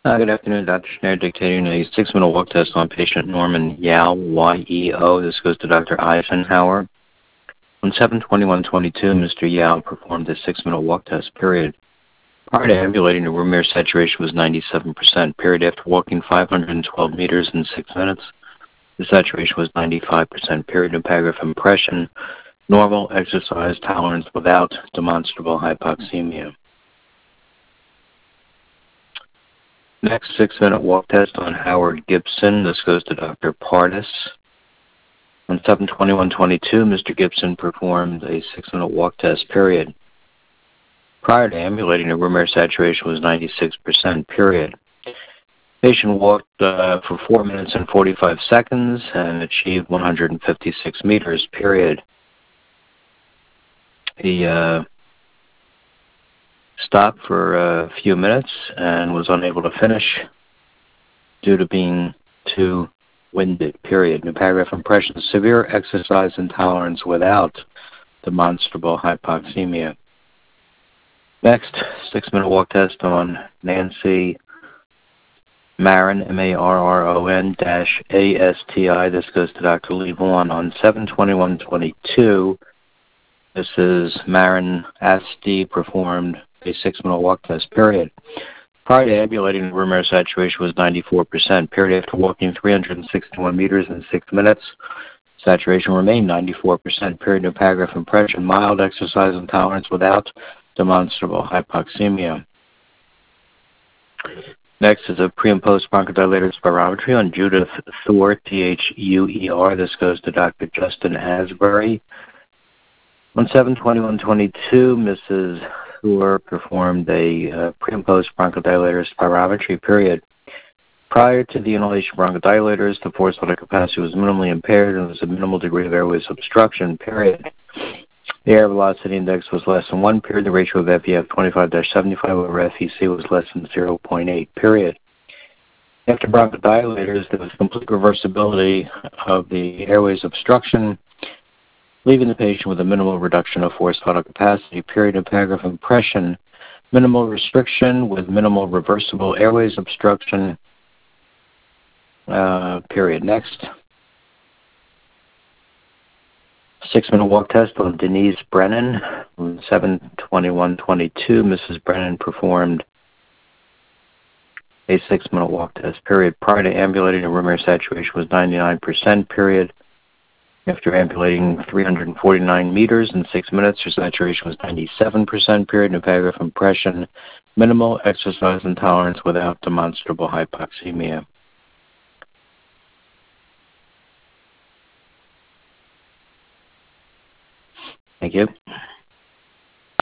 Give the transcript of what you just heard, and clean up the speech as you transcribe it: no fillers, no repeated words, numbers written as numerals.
Good afternoon, Dr. Schneider, dictating a 6-minute walk test on patient Norman Yao, Y-E-O. This goes to Dr. Eisenhower. On 7/21/22, Mr. Yao performed a 6-minute walk test, period. Prior to ambulating, the room air saturation was 97%, period. After walking 512 meters in 6 minutes, the saturation was 95%, period. No paragraph impression, normal exercise tolerance without demonstrable hypoxemia. Next 6-minute walk test on Howard Gibson. This goes to Dr. Pardis. On 7/21/22, Mr. Gibson performed a 6-minute walk test, period. Prior to ambulating, the room air saturation was 96%, period. Patient walked for 4 minutes and 45 seconds and achieved 156 meters, period. He stopped for a few minutes and was unable to finish due to being too winded, period. New paragraph impression, severe exercise intolerance without demonstrable hypoxemia. Next, 6-minute walk test on Nancy Marron, M-A-R-R-O-N-ASTI. This goes to Dr. Lee Vaughn. On 7/21/22, Mrs. Marron Asti performed a 6-minute walk test, period. Prior to ambulating, the room air saturation was 94%, period. After walking 361 meters in 6 minutes, saturation remained 94%, period. No paragraph impression, mild exercise intolerance without demonstrable hypoxemia. Next is a pre- and post-bronchodilator spirometry on Judith Thuer, T-H-U-E-R. This goes to Dr. Justin Asbury. On 7/21/22, Mrs. Thuer performed a pre- and post-bronchodilator spirometry, period. Prior to the inhalation bronchodilators, the forced vital capacity was minimally impaired and there was a minimal degree of airways obstruction, period. The air velocity index was less than 1, period. The ratio of FEF 25-75 over FEC was less than 0.8, period. After bronchodilators, there was complete reversibility of the airways obstruction, leaving the patient with a minimal reduction of forced vital capacity, period. In paragraph impression, minimal restriction with minimal reversible airways obstruction, period. Next, 6-minute walk test on Denise Brennan. On 7/21/22, Mrs. Brennan performed a 6-minute walk test, period. Prior to ambulating, the room air saturation was 99%, period. After ambulating 349 meters in 6 minutes, her saturation was 97%, period. No paragraph impression, minimal exercise intolerance without demonstrable hypoxemia. Thank you.